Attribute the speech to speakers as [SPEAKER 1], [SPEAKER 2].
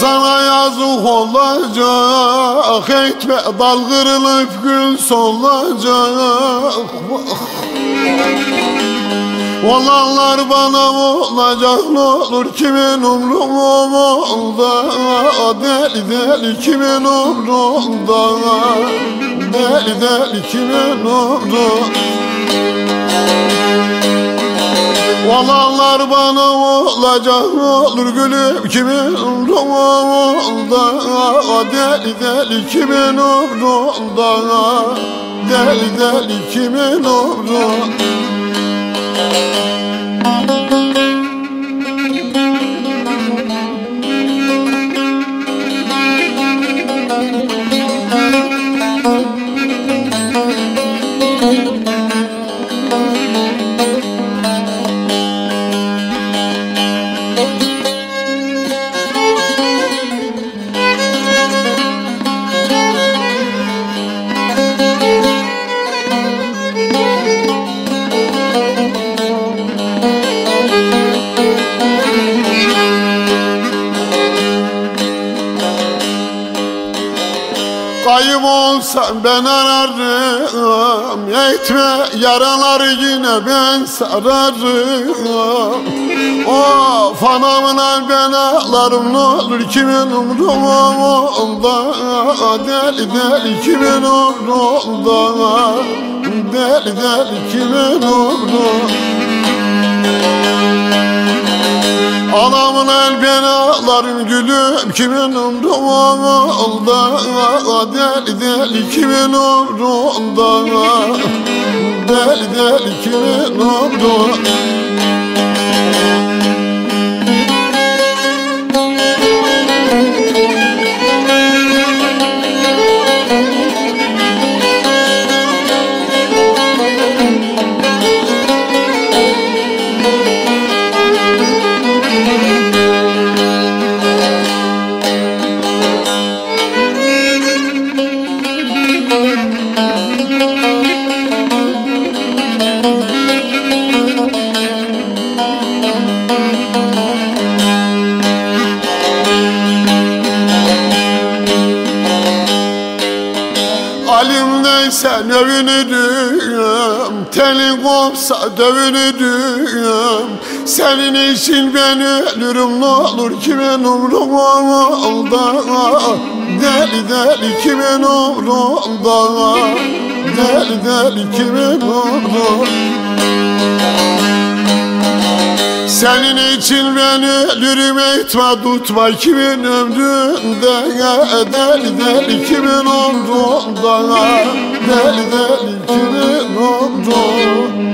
[SPEAKER 1] sana yazık olacak, etme dal kırılıp gül solacak. Olanlar bana olacak, ne olur kimin umrunda, deli deli kimin umrunda, deli deli kimin umrunda. Olanlar bana olacak, ne olur gülüm kimin umrunda, deli deli kimin umrunda, deli deli kimin umrunda. Kayıp olsam ben ararım, etme yaraları yine ben sararım. Of anamla ben ağlarım, ne olur kimin umrunda, deli deli kimin umrunda, deli deli kimin umrunda. Anamın el ben ağlarım gülüm kimin umrunda, deli deli kimin umrunda, deli deli kimin umrunda. Sen övünürüm, telin kopsa dövünürüm. Senin için ben ölürüm, ne olur kimin umrunda, deli deli kimin umrunda, deli deli kimin umrunda. Senin için ben ölürüm, etme tutma kimin ömründe, deli deli kimin umrunda, deli deli kimin umrunda.